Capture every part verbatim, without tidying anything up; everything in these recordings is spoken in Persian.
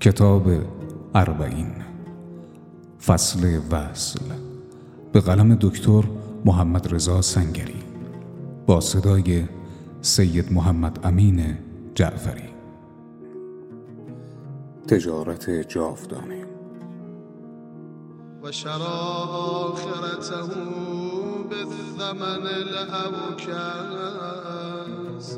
کتاب اربعین، فصل وصل، به قلم دکتر محمد رضا سنگری، با صدای سید محمد امین جعفری. تجارت جاودانه. و شراب آخرته بالثمن الأوکس،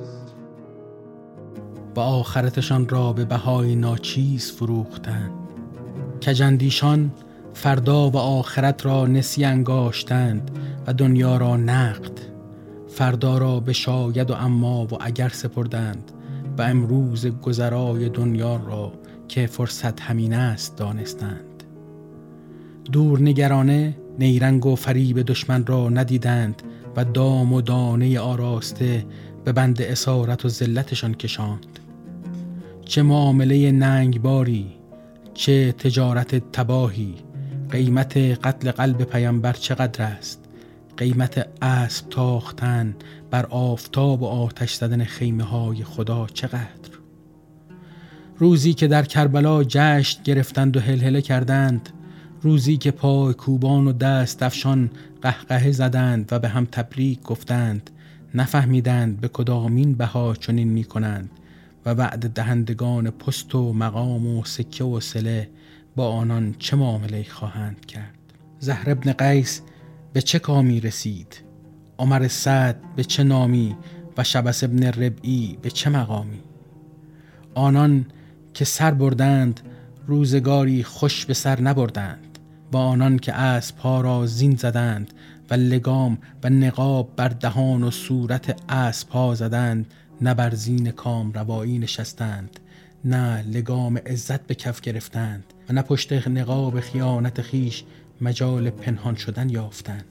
و آخرتشان را به بهای ناچیز فروختند. کجندیشان فردا و آخرت را نسی انگاشتند و دنیا را نقد. فردا را به شاید و اما و اگر سپردند و امروز گذرای دنیا را که فرصت همین است دانستند. دور نگرانه نیرنگ و فریب دشمن را ندیدند و دام و دانه آراسته به بند اسارت و ذلتشان کشاند. چه معامله ننگباری، چه تجارت تباهی. قیمت قتل قلب پیامبر چقدر است؟ قیمت اسب تاختن بر آفتاب و آتش زدن خیمه های خدا چقدر؟ روزی که در کربلا جشن گرفتند و هلهله کردند، روزی که پای کوبان و دست افشان قهقهه زدند و به هم تبریک گفتند، نفهمیدند به کدامین بها چنین می کنند و وعده دهندگان پست و مقام و سکه و صله با آنان چه معامله خواهند کرد. زهر ابن قیس به چه کامی رسید؟ عمر سعد به چه نامی و شبس ابن ربعی به چه مقامی؟ آنان که سر بردند روزگاری خوش به سر نبردند، و آنان که اسب‌ها را زین زدند و لگام و نقاب بر دهان و صورت اسب‌ها زدند، نه بر زین کام روایی نشستند، نه لگام عزت به کف گرفتند و نه پشت نقاب خیانت خیش مجال پنهان شدن یافتند.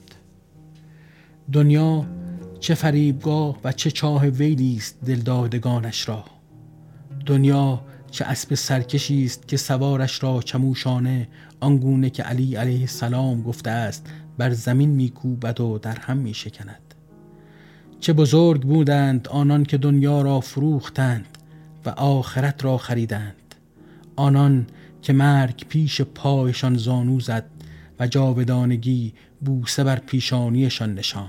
دنیا چه فریبگاه و چه چاه ویلی است دلدادگانش را. دنیا چه اسب سرکشی است که سوارش را چموشانه آنگونه که علی علیه السلام گفته است بر زمین میکوبد و در هم میشکند. چه بزرگ بودند آنان که دنیا را فروختند و آخرت را خریدند، آنان که مرگ پیش پایشان زانو زد و جاودانگی بوسه بر پیشانیشان نشاند.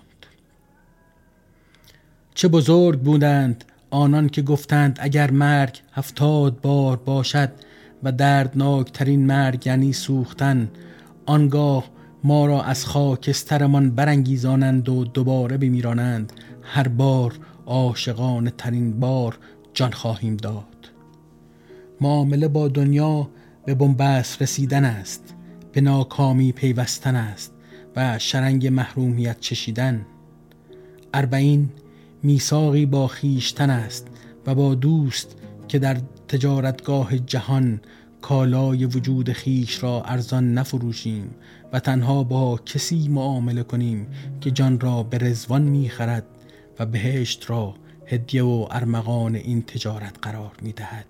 چه بزرگ بودند آنان که گفتند اگر مرگ هفتاد بار باشد و دردناکترین مرگ یعنی سوختن، آنگاه ما را از خاکسترمان برانگیزانند و دوباره بمیرانند، هر بار عاشقانه ترین بار جان خواهیم داد. معامله با دنیا به بنبست رسیدن است، به ناکامی پیوستن است و شرنگ محرومیت چشیدن. اربعین میثاقی با خیشتن است و با دوست که در تجارتگاه جهان کالای وجود خیش را ارزان نفروشیم و تنها با کسی معامله کنیم که جان را به رضوان میخرد و بهشت را هدیه و ارمغان این تجارت قرار میدهد.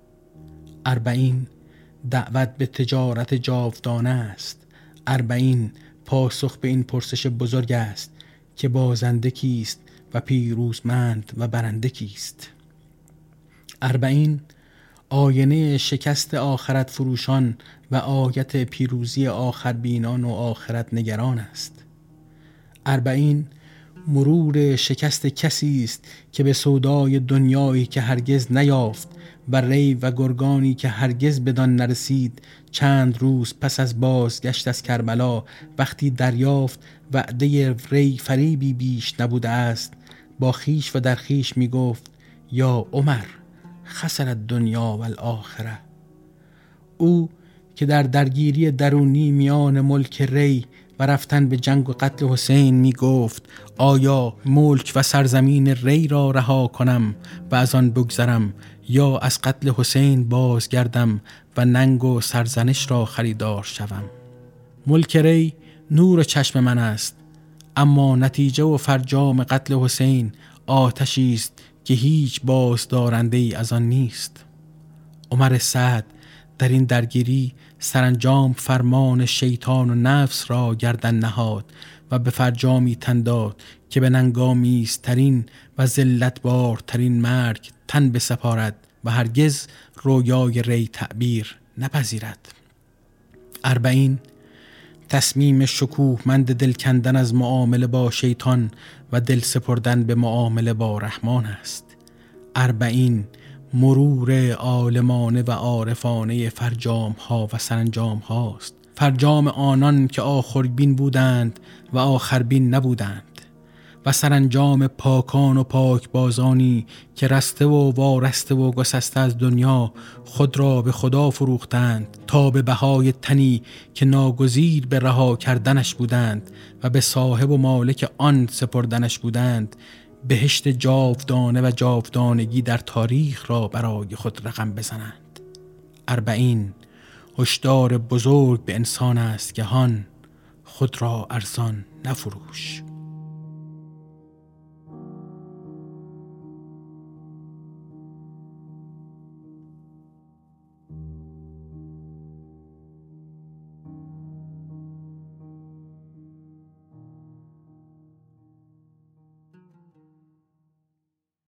اربعین دعوت به تجارت جاودانه است. اربعین پاسخ به این پرسش بزرگ است که بازنده کیست و پیروزمند و برنده کیست. اربعین آینه شکست آخرت فروشان و آیت پیروزی آخر بینان و آخرت نگران است. اربعین مرور شکست کسی است که به سودای دنیایی که هرگز نیافت و ری و گرگانی که هرگز بدان نرسید، چند روز پس از بازگشت از کربلا وقتی دریافت وعده ری فریبی بیش نبوده است، با خیش و در خیش می گفت یا عمر خسر دنیا و الاخره. او که در درگیری درونی میان ملک ری و رفتن به جنگ و قتل حسین می گفت آیا ملک و سرزمین ری را رها کنم و از آن بگذرم، یا از قتل حسین بازگردم و ننگ و سرزنش را خریدار شوم. ملک ری نور چشم من است، اما نتیجه و فرجام قتل حسین آتشی است که هیچ بازدارنده ای از آن نیست. عمر سعد در این درگیری سرانجام فرمان شیطان و نفس را گردن نهاد و به فرجامی تن داد که به ننگامیزترین و ذلتبارترین مرگ تن بسپارد و هرگز رویای ری تعبیر نپذیرد. اربعین تصمیم شکوهمند دل کندن از معامله با شیطان و دل سپردن به معامله با رحمان است. اربعین مرور عالمانه و عارفانه فرجام ها و سرانجام هاست. فرجام آنان که آخربین بودند و آخربین نبودند و سرانجام پاکان و پاکبازانی که رسته و وارسته و گسسته از دنیا خود را به خدا فروختند تا به بهای تنی که ناگزیر به رها کردنش بودند و به صاحب و مالک آن سپردنش بودند بهشت جاودانه و جاودانگی در تاریخ را برای خود رقم بزنند. اربعین هشدار بزرگ به انسان است که هان خود را ارزان نفروش.